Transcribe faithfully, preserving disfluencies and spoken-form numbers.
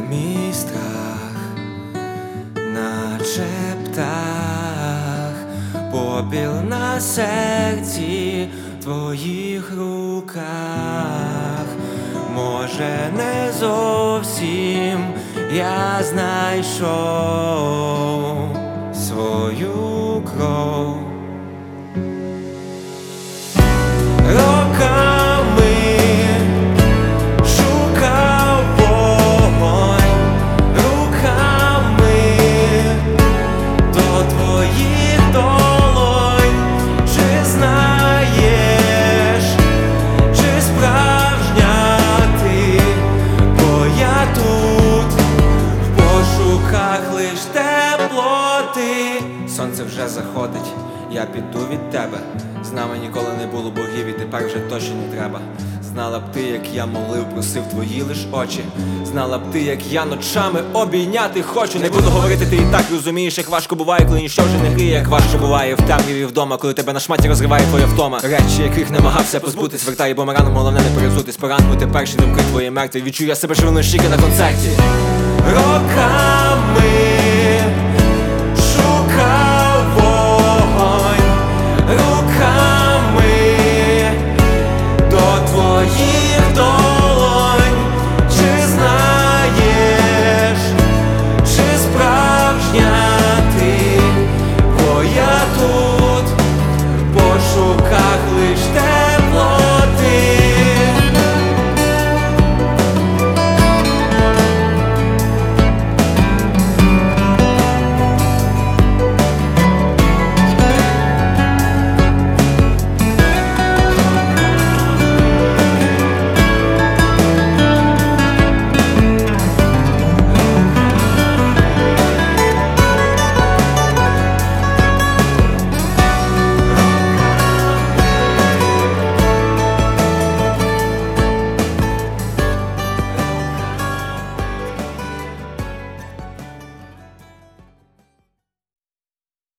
Мій страх, наче птах, попіл на серці в твоїх руках. Може, не зовсім я знайшов свою кров. Роками шукав вогонь, руками до твоїх долонь. Чи знаєш, чи справжня ти? Бо я тут в пошуках лиш теплоти. Сонце вже заходить, я піду від тебе. З нами ніколи не було богів, і тепер вже точно не треба. Знала б ти, як я молив, просив твої лиш очі. Знала б ти, як я ночами обійняти хочу. Не буду говорити, ти і так розумієш, як важко буває, коли ніщо вже не гріє. Як важко буває в темряві вдома, коли тебе на шматі розриває твоя втома. Речі, яких намагався позбутись, вертає бумерангом, головне не перезутись. Поранкувати перші думки твої мертві. Відчую я себе живими щіки на концерті. Рока